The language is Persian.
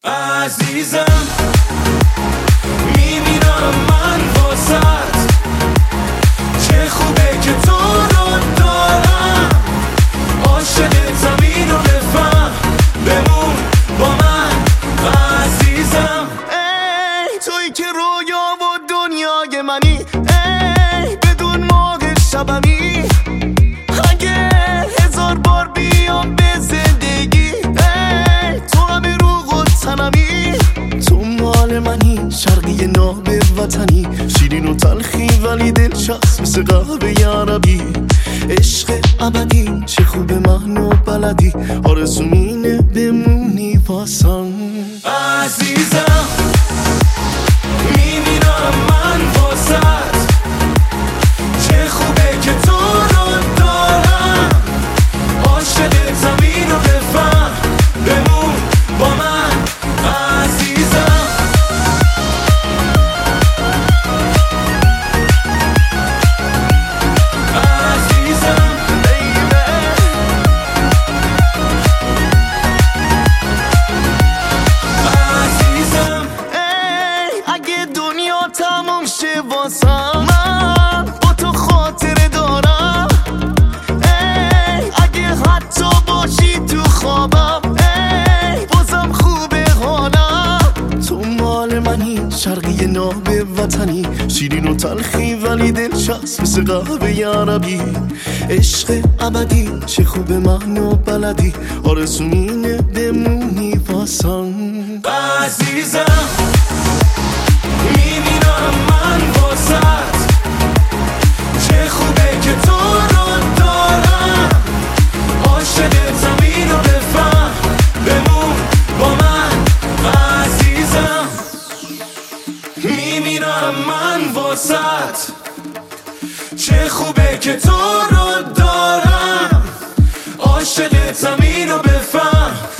عزیزم میمیرم من واسط، چه خوبه که تو رو دارم، عاشق زمین و بفهم، بمون با من عزیزم. ای تویی که رویا و دنیای منی، ای بدون ماه شبمی، اگه 1000 بار بیام به زندگی، ای تو همه روح و تنمی، تو مال منی، شرقی ناب وطنی، شیرین و تلخی ولی دلچسب مثل قهوه عربی، عشق ابدی چه خوب من و بلدی، آرزوم اینه بمونی واسم. عزیزم میمیرم من واسط، چه خوبه که تو رو دارم، عاشق زمین و بفهم، بمون با من عزیزم. عزیزم عزیزم، ای اگه دنیا تموم شه واسم، من با تو خاطره دارم، ای اگه حتی باشی تو خوابم، ای بازم خوبه حالم، تو مال منی، شرقی ناب وطنی، شیرین و تلخی ولی دلچسب مثل قهوه عربی، عشق ابدی چه خوب من و بلدی، آرزوم اینه بمونی واسم. عزیزم میمیرم من واسط، چه خوبه که تو رو دارم، عاشق زمین و بفهم، بمون با من عزیزم. میمیرم من واسط، چه خوبه که تو رو دارم، عاشق زمین و بفهم،